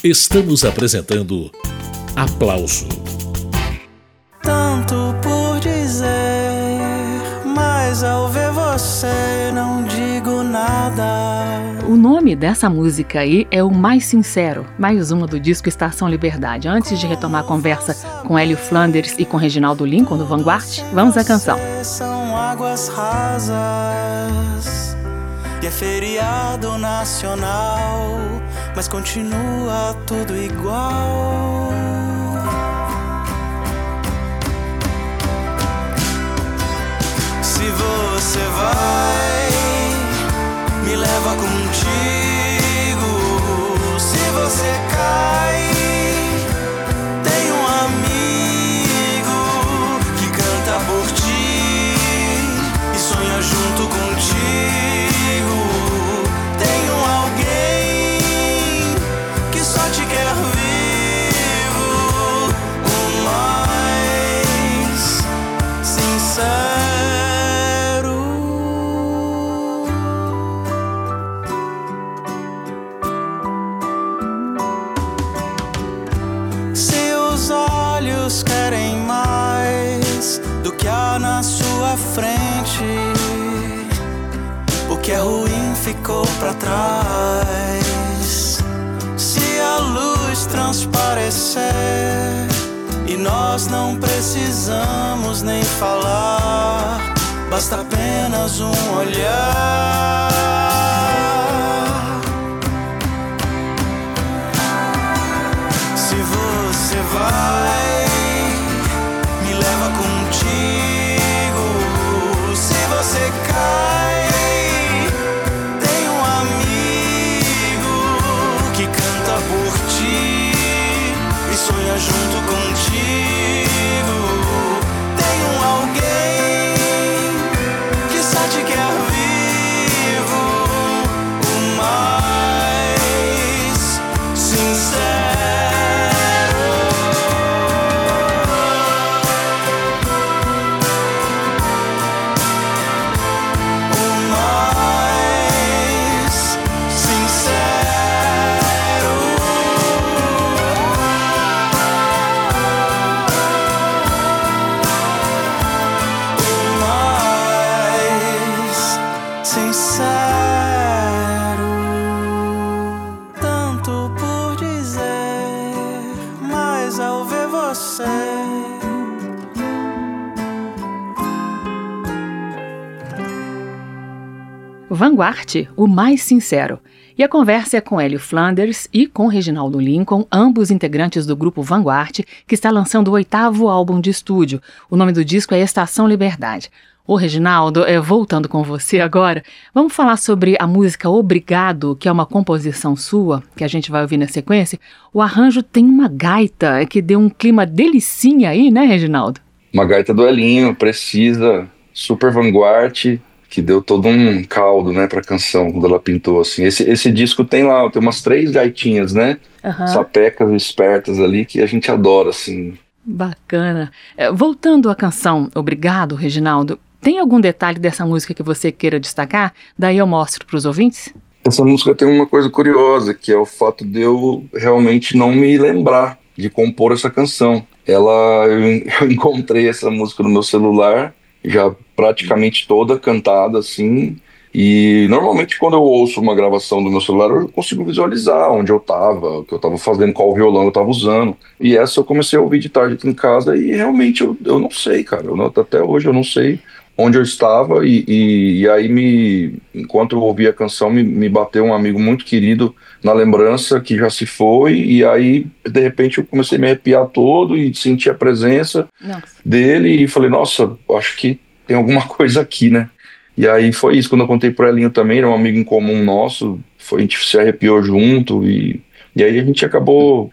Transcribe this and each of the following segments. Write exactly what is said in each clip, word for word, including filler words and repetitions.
Estamos apresentando Aplauso. Tanto por dizer, mas ao ver você não digo nada. O nome dessa música aí é O Mais Sincero, mais uma do disco Estação Liberdade. Antes de retomar a conversa com Hélio Flanders e com Reginaldo Lincoln do Vanguard, vamos à canção. São águas rasas e é feriado nacional, mas continua tudo igual. Se você vai, me leva contigo. Se você cai, tem um amigo que canta por ti e sonha junto contigo. Tem um alguém que só te quer vivo, o mais sincero. Querem mais do que há na sua frente. O que é ruim ficou pra trás. Se a luz transparecer e nós não precisamos nem falar, basta apenas um olhar. Se você vai, junto contigo, tem um alguém que só te quer vivo, o mais sincero. O mais sincero. Tanto por dizer, mas ao ver você. Vanguard, O Mais Sincero. E a conversa é com Hélio Flanders e com Reginaldo Lincoln, ambos integrantes do grupo Vanguard, que está lançando o oitavo álbum de estúdio. O nome do disco é Estação Liberdade. Ô Reginaldo, é, voltando com você agora, vamos falar sobre a música Obrigado, que é uma composição sua, que a gente vai ouvir na sequência. O arranjo tem uma gaita que deu um clima delicinha aí, né, Reginaldo? Uma gaita do Elinho, precisa, super Vanguard, que deu todo um caldo, né, pra canção, quando ela pintou, assim. Esse, esse disco tem lá, tem umas três gaitinhas, né, uhum. Sapecas espertas ali, que a gente adora, assim. Bacana. É, voltando à canção Obrigado, Reginaldo, tem algum detalhe dessa música que você queira destacar? Daí eu mostro para os ouvintes. Essa música tem uma coisa curiosa, que é o fato de eu realmente não me lembrar de compor essa canção. Ela, eu, eu encontrei essa música no meu celular, já praticamente toda cantada, assim, e normalmente quando eu ouço uma gravação do meu celular, eu consigo visualizar onde eu estava, o que eu estava fazendo, qual violão eu estava usando. E essa eu comecei a ouvir de tarde aqui em casa e realmente eu, eu não sei, cara, eu não, até hoje eu não sei onde eu estava, e, e, e aí, me, enquanto eu ouvia a canção, me, me bateu um amigo muito querido na lembrança, que já se foi, e aí, de repente, eu comecei a me arrepiar todo e senti a presença nossa. dele, e falei, nossa, acho que tem alguma coisa aqui, né? E aí foi isso, quando eu contei pro Elinho também, era um amigo em comum nosso, foi, a gente se arrepiou junto, e, e aí a gente acabou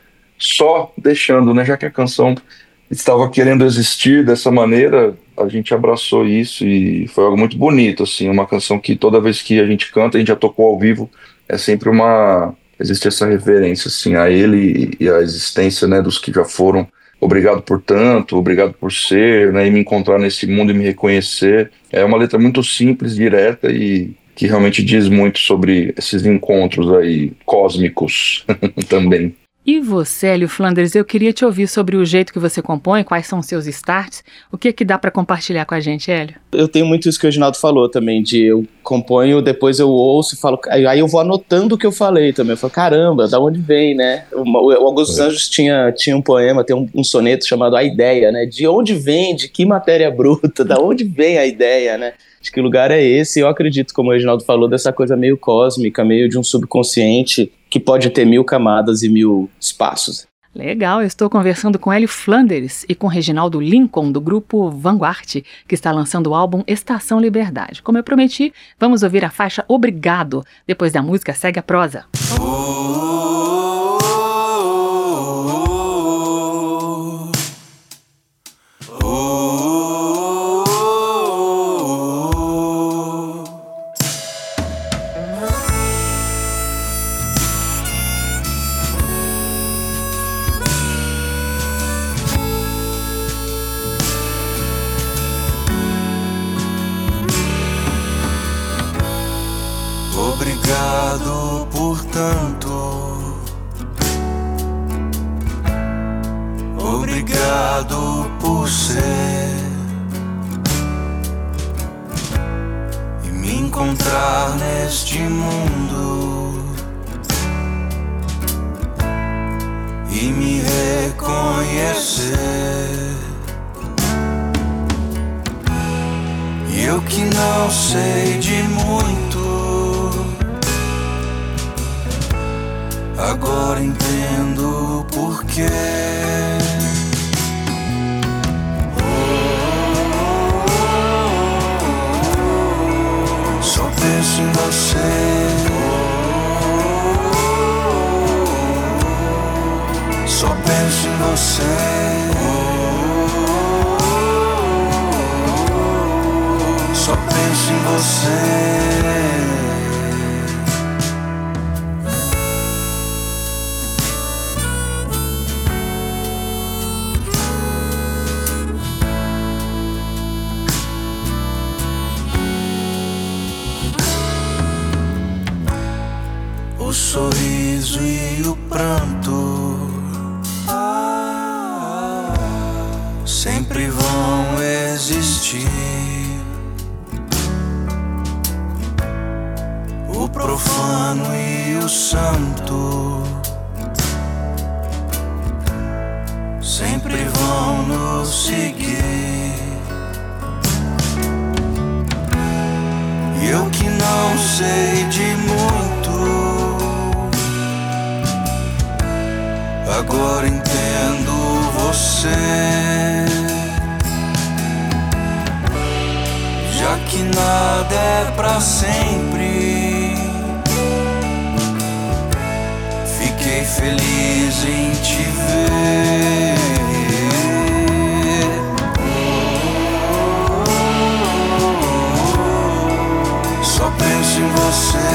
só deixando, né, já que a canção estava querendo existir dessa maneira, a gente abraçou isso e foi algo muito bonito, assim, uma canção que toda vez que a gente canta, a gente já tocou ao vivo, é sempre uma, existe essa reverência, assim, a ele e a existência, né, dos que já foram. Obrigado por tanto, obrigado por ser, né, e me encontrar nesse mundo e me reconhecer. É uma letra muito simples, direta e que realmente diz muito sobre esses encontros aí cósmicos também. E você, Hélio Flanders, eu queria te ouvir sobre o jeito que você compõe, quais são os seus starts, o que é que dá para compartilhar com a gente, Hélio? Eu tenho muito isso que o Reginaldo falou também, de eu componho, depois eu ouço e falo, aí eu vou anotando o que eu falei também, eu falo, caramba, da onde vem, né? O, o Augusto dos Anjos tinha, tinha um poema, tem um, um soneto chamado A Ideia, né? De onde vem, de que matéria bruta, da onde vem a ideia, né? De que lugar é esse? Eu acredito, como o Reginaldo falou, dessa coisa meio cósmica, meio de um subconsciente que pode ter mil camadas e mil espaços. Legal, eu estou conversando com Hélio Flanders e com Reginaldo Lincoln, do grupo Vanguard, que está lançando o álbum Estação Liberdade. Como eu prometi, vamos ouvir a faixa Obrigado. Depois da música, segue a prosa. Obrigado por tanto, obrigado por ser e me encontrar neste mundo e me reconhecer. E eu que não sei de muito, agora entendo o porquê. Só penso em você, só penso em você, só penso em você. O sorriso e o pranto sempre vão existir. O profano e o santo sempre vão nos seguir. E eu que não sei de muito, agora entendo você. Já que nada é pra sempre, fiquei feliz em te ver. Só penso em você,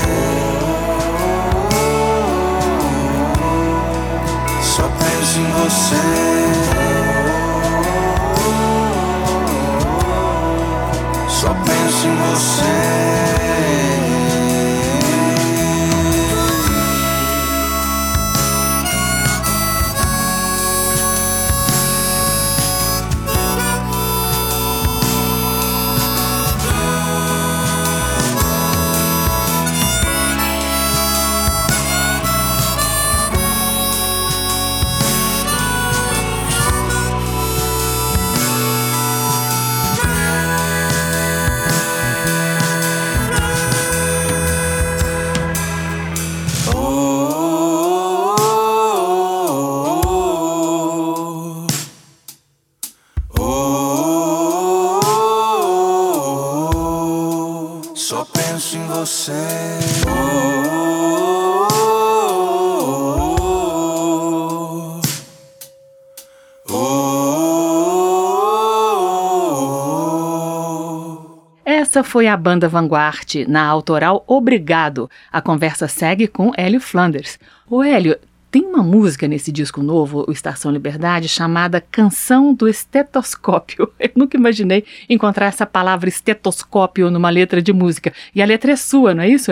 só penso em você, só penso em você. Só penso em você. Essa foi a banda Vanguard, na autoral Obrigado. A conversa segue com Hélio Flanders. Ô Hélio, tem uma música nesse disco novo, o Estação Liberdade, chamada Canção do Estetoscópio. Eu nunca imaginei encontrar essa palavra estetoscópio numa letra de música. E a letra é sua, não é isso, Hélio?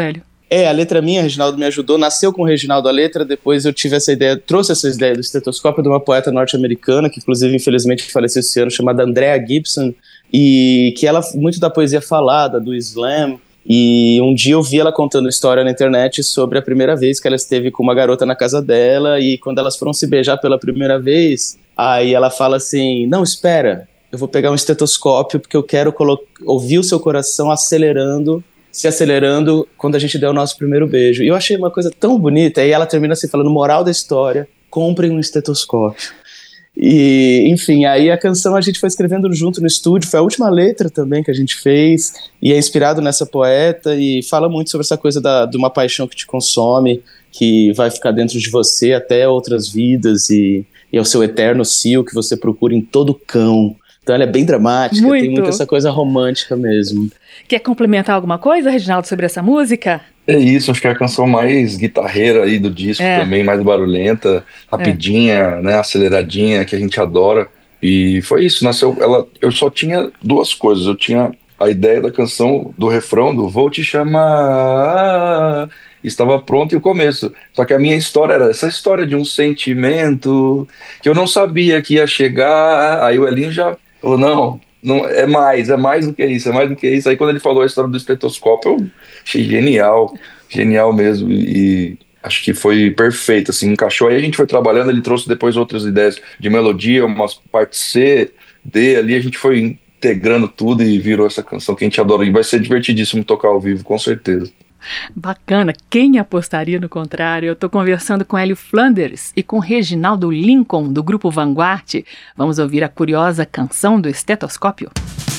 É, a letra minha, Reginaldo me ajudou, nasceu com o Reginaldo a letra, depois eu tive essa ideia, trouxe essa ideia do estetoscópio de uma poeta norte-americana, que inclusive infelizmente faleceu esse ano, chamada Andrea Gibson, e que ela, muito da poesia falada, do slam, e um dia eu vi ela contando história na internet sobre a primeira vez que ela esteve com uma garota na casa dela, e quando elas foram se beijar pela primeira vez, aí ela fala assim, não, espera, eu vou pegar um estetoscópio porque eu quero colo- ouvir o seu coração acelerando, se acelerando quando a gente der o nosso primeiro beijo. E eu achei uma coisa tão bonita, e ela termina assim falando, moral da história, comprem um estetoscópio. E, enfim, aí a canção a gente foi escrevendo junto no estúdio, foi a última letra também que a gente fez, e é inspirado nessa poeta, e fala muito sobre essa coisa da, de uma paixão que te consome, que vai ficar dentro de você até outras vidas, e, e é o seu eterno cio que você procura em todo cão. Então ela é bem dramática, muito. Tem muito essa coisa romântica mesmo. Quer complementar alguma coisa, Reginaldo, sobre essa música? É isso, acho que é a canção mais guitarreira aí do disco É. também, mais barulhenta, rapidinha, é. né, aceleradinha, que a gente adora. E foi isso, nasceu, ela, eu só tinha duas coisas, eu tinha a ideia da canção, do refrão, do Vou Te Chamar, estava pronto e o começo. Só que a minha história era essa história de um sentimento que eu não sabia que ia chegar, aí o Elinho já falou, não... Não, é mais, é mais do que isso, é mais do que isso. Aí quando ele falou a história do estetoscópio, eu achei genial, genial mesmo, e, e acho que foi perfeito, assim, encaixou. Aí a gente foi trabalhando, ele trouxe depois outras ideias de melodia, umas partes C, D, ali a gente foi integrando tudo e virou essa canção que a gente adora. E vai ser divertidíssimo tocar ao vivo, com certeza. Bacana, quem apostaria no contrário? Eu estou conversando com Hélio Flanders e com Reginaldo Lincoln, do grupo Vanguard. Vamos ouvir a curiosa canção do estetoscópio.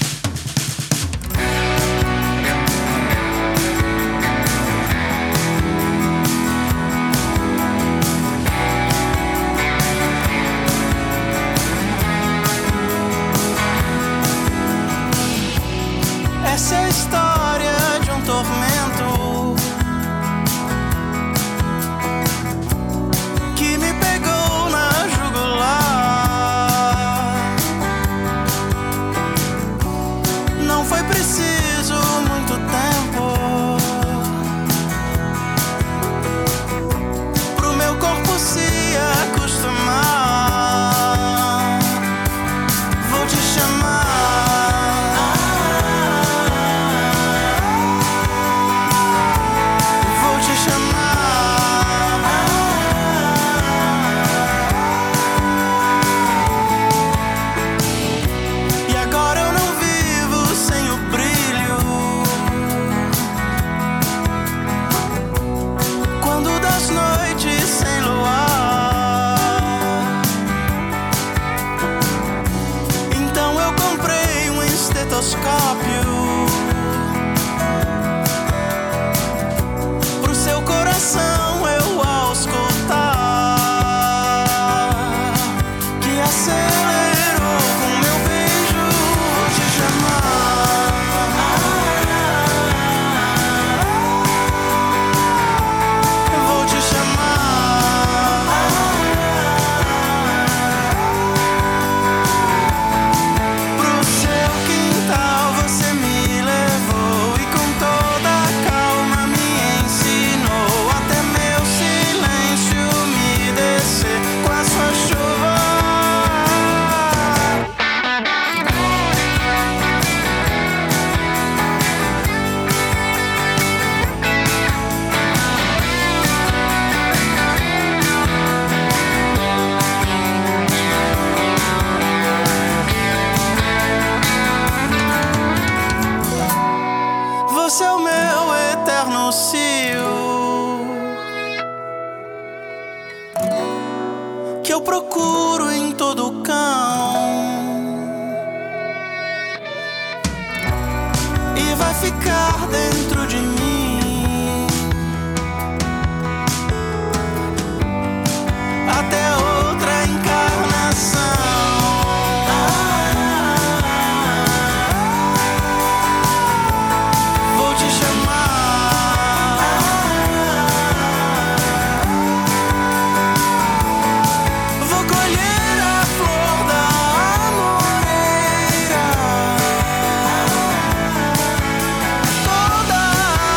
Essa é a história de um tormento que me pegou na jugular. Não foi preciso muito tempo pro meu corpo se acostumar. Vou te chamar. Pro seu coração eu auscultar, que acelerou com meu beijo. Vou te chamar. Vou te chamar. Pro seu quintal você me levou e com toda a calma me ensinou até meu silêncio umedecer com a sua chuva. Você é o meu eterno cio que eu procuro em todo cão e vai ficar dentro de mim até outra encarnação. Vou te chamar. Vou colher a flor da amoreira, toda a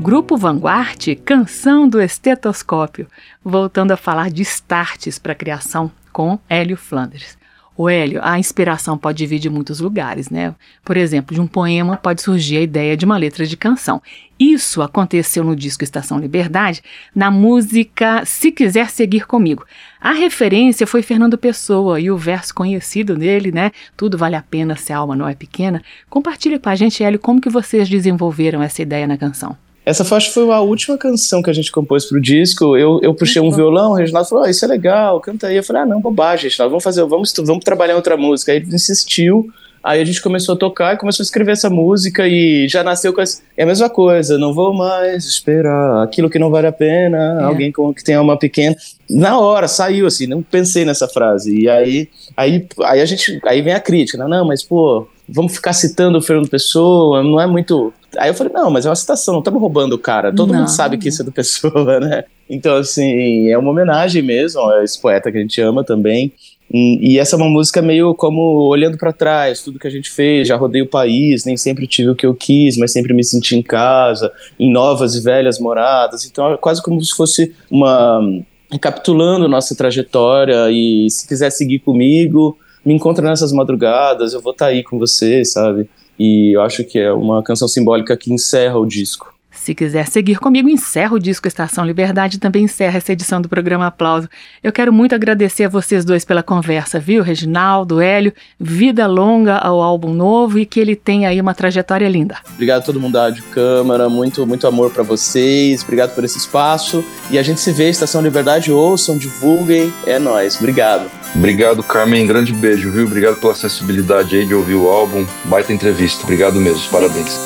Grupo Vanguard, Canção do Estetoscópio, voltando a falar de starts para a criação com Hélio Flanders. O Hélio, a inspiração pode vir de muitos lugares, né? Por exemplo, de um poema pode surgir a ideia de uma letra de canção. Isso aconteceu no disco Estação Liberdade, na música Se Quiser Seguir Comigo. A referência foi Fernando Pessoa e o verso conhecido dele, né? Tudo vale a pena se a alma não é pequena. Compartilhe com a gente, Hélio, como que vocês desenvolveram essa ideia na canção. Essa faixa foi a última canção que a gente compôs pro disco. Eu, eu puxei um violão, o Reginaldo falou, oh, isso é legal, canta aí. Eu falei, ah, não, bobagem, Reginaldo, vamos fazer, vamos, vamos trabalhar outra música. Aí ele insistiu, aí a gente começou a tocar e começou a escrever essa música e já nasceu com essa... É a mesma coisa, não vou mais esperar aquilo que não vale a pena, é. Alguém com, que tem alma pequena. Na hora, saiu assim, não pensei nessa frase. E aí, aí, aí a gente, aí vem a crítica, não, não, mas pô, vamos ficar citando o Fernando Pessoa, não é muito... Aí eu falei, não, mas é uma citação, não estamos roubando o cara, todo não. mundo sabe que isso é do Pessoa, né? Então, assim, é uma homenagem mesmo a esse poeta que a gente ama também. E, e essa é uma música meio como olhando pra trás, tudo que a gente fez, já rodei o país, nem sempre tive o que eu quis, mas sempre me senti em casa, em novas e velhas moradas. Então é quase como se fosse uma... recapitulando nossa trajetória e se quiser seguir comigo, me encontra nessas madrugadas, eu vou estar aí com você, sabe? E eu acho que é uma canção simbólica que encerra o disco. Se quiser seguir comigo, encerra o disco Estação Liberdade e também encerra essa edição do programa Aplauso. Eu quero muito agradecer a vocês dois pela conversa, viu? Reginaldo, Hélio, vida longa ao álbum novo e que ele tenha aí uma trajetória linda. Obrigado a todo mundo da Rádio Câmara, muito, muito amor pra vocês, obrigado por esse espaço. E a gente se vê, Estação Liberdade, ouçam, divulguem, é nóis, obrigado. Obrigado, Carmen, grande beijo, viu? Obrigado pela sensibilidade aí de ouvir o álbum, baita entrevista, obrigado mesmo, parabéns.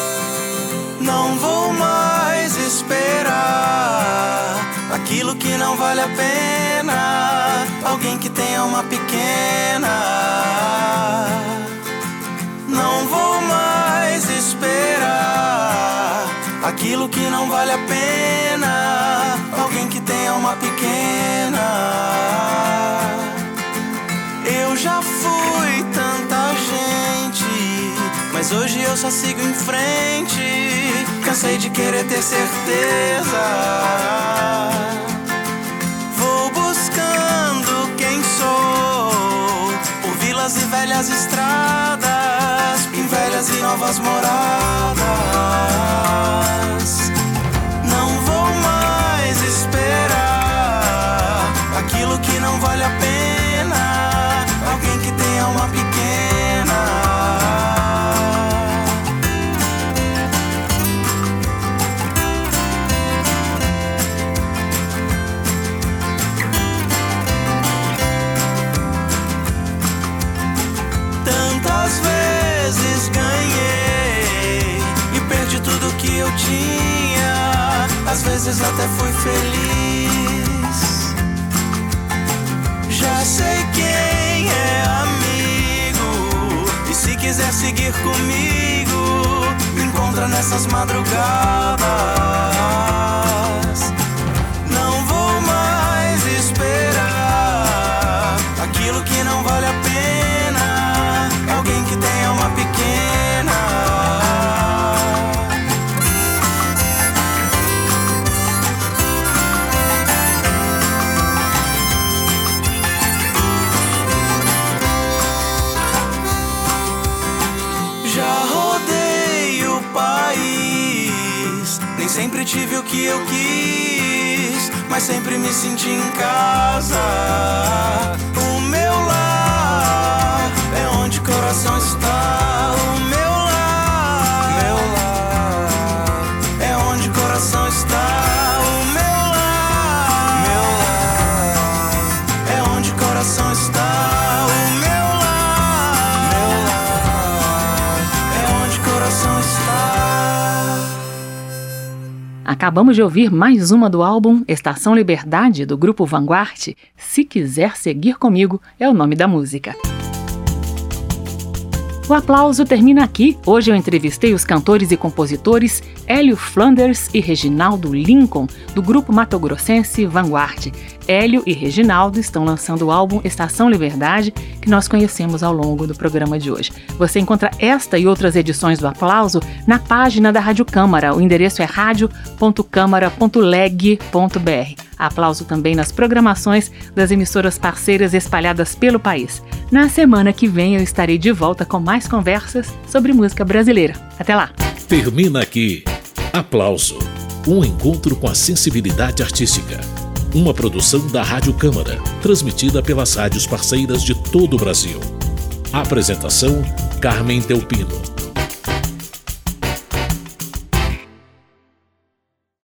Não vou mais esperar aquilo que não vale a pena, alguém que tenha uma pequena. Não vou mais esperar aquilo que não vale a pena, alguém que tenha uma pequena. Eu já fui tanta gente, mas hoje eu só sigo em frente. Cansei de querer ter certeza. Vou buscando quem sou por vilas e velhas estradas, em velhas e novas moradas. Não vou mais esperar aquilo que não vale a pena, alguém que tenha uma pequena. Tantas vezes ganhei e perdi tudo que eu tinha, às vezes até fui feliz. Já sei quem é amigo e se quiser seguir comigo, me encontra nessas madrugadas. Não vou mais esperar aquilo que não vale a pena, alguém que tenha uma pequena. Já rodei o país, nem sempre tive o que eu quis, mas sempre me senti em casa. O meu lar é onde o coração está. O meu lar, meu lar é onde o coração está. O meu lar, meu lar é onde o coração está. O meu lar, meu lar é onde o coração está. Acabamos de ouvir mais uma do álbum Estação Liberdade, do Grupo Vanguard. Se Quiser Seguir Comigo é o nome da música. O Aplauso termina aqui. Hoje eu entrevistei os cantores e compositores Hélio Flanders e Reginaldo Lincoln, do grupo matogrossense Vanguard. Hélio e Reginaldo estão lançando o álbum Estação Liberdade, que nós conhecemos ao longo do programa de hoje. Você encontra esta e outras edições do Aplauso na página da Rádio Câmara. O endereço é radio ponto câmara ponto leg ponto br. Aplauso também nas programações das emissoras parceiras espalhadas pelo país. Na semana que vem eu estarei de volta com mais conversas sobre música brasileira. Até lá! Termina aqui Aplauso, um encontro com a sensibilidade artística. Uma produção da Rádio Câmara, transmitida pelas rádios parceiras de todo o Brasil. Apresentação: Carmen Delpino.